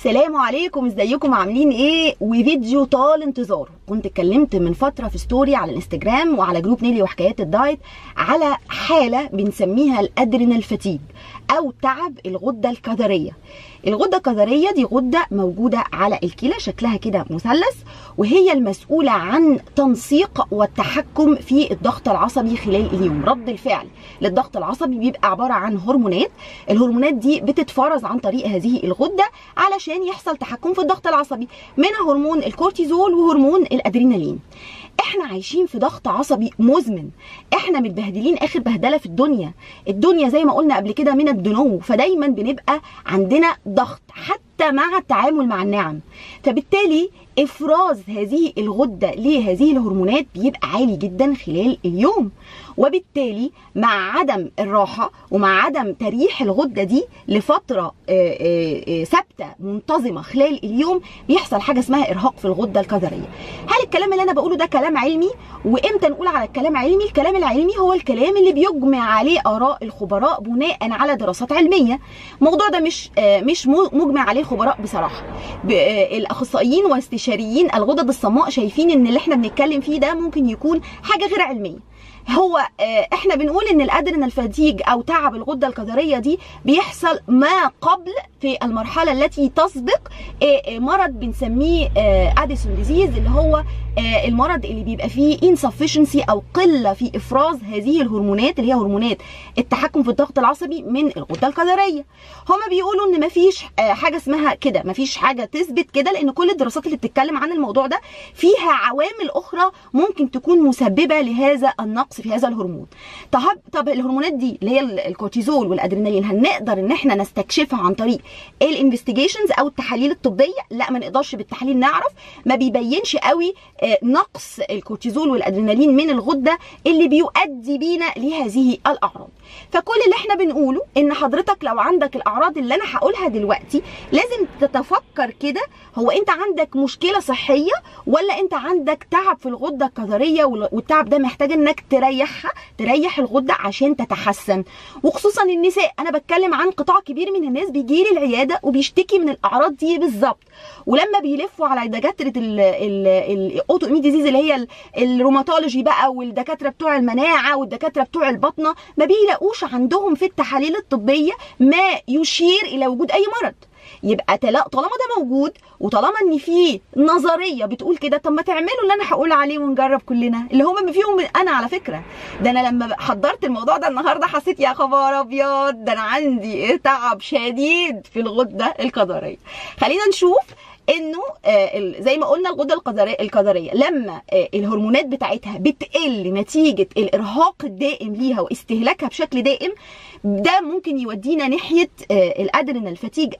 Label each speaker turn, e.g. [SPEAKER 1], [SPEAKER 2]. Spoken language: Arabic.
[SPEAKER 1] سلام عليكم، ازيكم عاملين ايه؟ وفيديو طال انتظاره. كنت اتكلمت من فتره في ستوري على الانستجرام وعلى جروب نيلي وحكايات الدايت على حاله بنسميها الادرينال فاتيج او تعب الغده الكظريه. الغده الكظريه دي غده موجوده على الكلى، شكلها كده مثلث، وهي المسؤوله عن تنسيق والتحكم في الضغط العصبي خلال اليوم. رد الفعل للضغط العصبي بيبقى عباره عن هرمونات، الهرمونات دي بتتفرز عن طريق هذه الغده علشان يحصل تحكم في الضغط العصبي، منها هرمون الكورتيزول وهرمون الادرينالين. احنا عايشين في ضغط عصبي مزمن، احنا متبهدلين اخر بهدله في الدنيا زي ما قلنا قبل كده من الدنو، فدايما بنبقى عندنا ضغط حتى مع التعامل مع النعم. فبالتالي افراز هذه الغده لهذه الهرمونات بيبقى عالي جدا خلال اليوم، وبالتالي مع عدم الراحه ومع عدم تريح الغده دي لفتره ثابته منتظمه خلال اليوم بيحصل حاجه اسمها ارهاق في الغده الكظريه. هل الكلام اللي انا بقوله ده كلام علمي؟ وامتى نقول على الكلام علمي؟ الكلام العلمي هو الكلام اللي بيجمع عليه اراء الخبراء بناء على دراسات علميه. الموضوع ده مش مجمع عليه الخبراء بصراحه. الاخصائيين واستشاريين الغدد الصماء شايفين ان اللي احنا بنتكلم فيه ده ممكن يكون حاجه غير علميه. هو احنا بنقول ان الادرينال فاتيج او تعب الغده الكظريه دي بيحصل ما قبل في المرحله التي تسبق مرض بنسميه اديسون ديزيز، اللي هو المرض اللي بيبقى فيه insufficiency او قله في افراز هذه الهرمونات اللي هي هرمونات التحكم في الضغط العصبي من الغده الكظريه. هما بيقولوا ان مفيش حاجه اسمها كده، مفيش حاجه تثبت كده، لان كل الدراسات اللي بتتكلم عن الموضوع ده فيها عوامل اخرى ممكن تكون مسببه لهذا النقص في هذا الهرمون. طب الهرمونات دي اللي هي الكورتيزول والادرينالين هنقدر ان احنا نستكشفها عن طريق الانفستيجيشنز او التحاليل الطبيه؟ لا، ما نقدرش بالتحاليل نعرف، ما بيبينش قوي نقص الكورتيزول والادرينالين من الغده اللي بيؤدي بينا لهذه الاعراض. فكل اللي احنا بنقوله ان حضرتك لو عندك الاعراض اللي انا هقولها دلوقتي لازم تتفكر كده، هو انت عندك مشكله صحيه ولا انت عندك تعب في الغده الكظريه، والتعب ده محتاج انك تريح الغده عشان تتحسن. وخصوصا النساء، انا بتكلم عن قطاع كبير من الناس بيجي لي العياده وبيشتكي من الاعراض دي بالظبط، ولما بيلفوا على دكاتره الاوتو اميون ديزيز اللي هي الروماتولوجي بقى والدكاتره بتوع المناعه والدكاتره بتوع البطنه، ما بيلاقوش عندهم في التحاليل الطبيه ما يشير الى وجود اي مرض. يبقى طالما ده موجود وطالما ان في نظريه بتقول كده، طب ما تعملوا اللي انا هقول عليه ونجرب كلنا، اللي هم فيهم انا على فكره. ده انا لما حضرت الموضوع ده النهارده حسيت يا خبر ابيض، ده انا عندي تعب شديد في الغده الكظريه. خلينا نشوف انه زي ما قلنا الغده الكظريه لما الهرمونات بتاعتها بتقل نتيجه الارهاق الدائم ليها واستهلاكها بشكل دائم، ده ممكن يودينا ناحيه الادرينال فاتيج